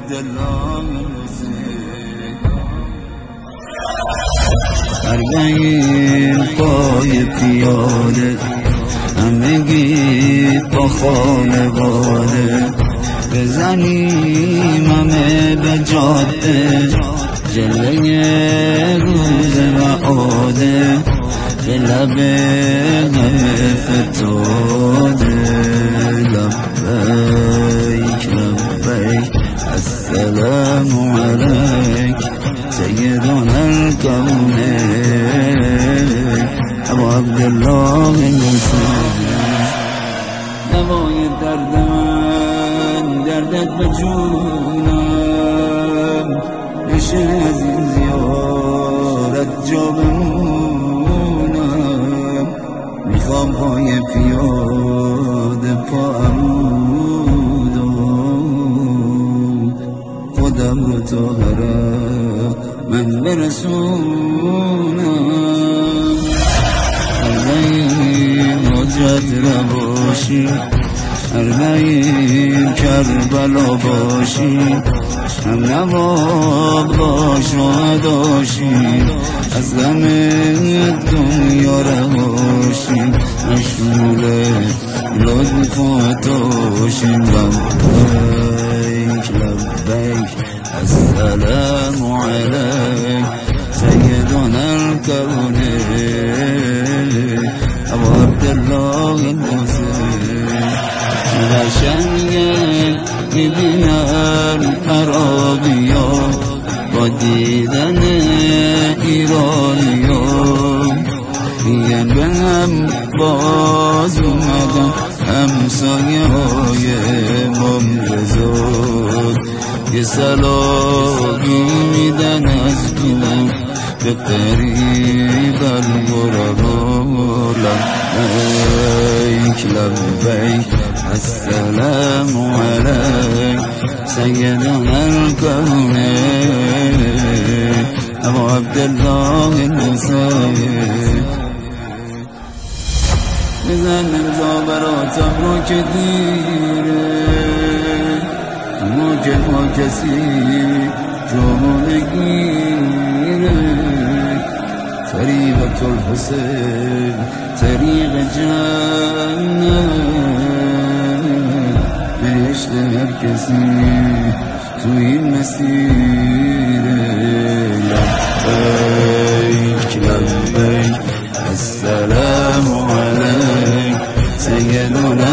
عبدالله اربعین پای پیاده همگی با خانواده بزنیم همه به جاده جلوه روز معاده به لب همه فتاده لبیک لبیک السلام علیک سیدنا الکونین ابو عبدالله دوای درد من دردت به جونم نشه از این زیارت جا بمونم میخوام پای پیاده پا عمودم خودم رو تا حرم من برسونم اربعین حجت باشی اربعین کربلا باشی هم نواب باش و داشی از غم دنیا رهاشی مشمول لطف و عطاشی لبیک لبیک السلام علیک سیدنا الکونین ابو عبدالله قشنگه میبینن عربیا با دیدن ایرانیا میگن به هم باز اومدن همسایه های ممرزاد یه سلامی میدن از دونم به قریب الغربا لبیک لبیک السلام علیک سیدنا الکونین ابو عبدالله الحسین بزن امضا براتم رو که دیره ما کسی جامو نگیره طریقت الحسین طریق جنت بهشت هر کسی تو این مسیره لبیک لبیک السلام علیک سیدنا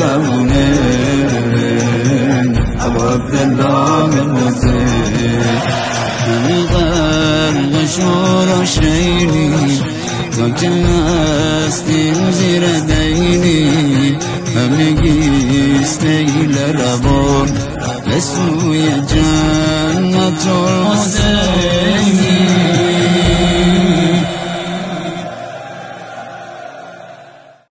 الکونین ابو عبدالله الحسین همه غرق شور و شیری تا که هستیم زیر دینی همگی سیل روان به سوی جنت الحسین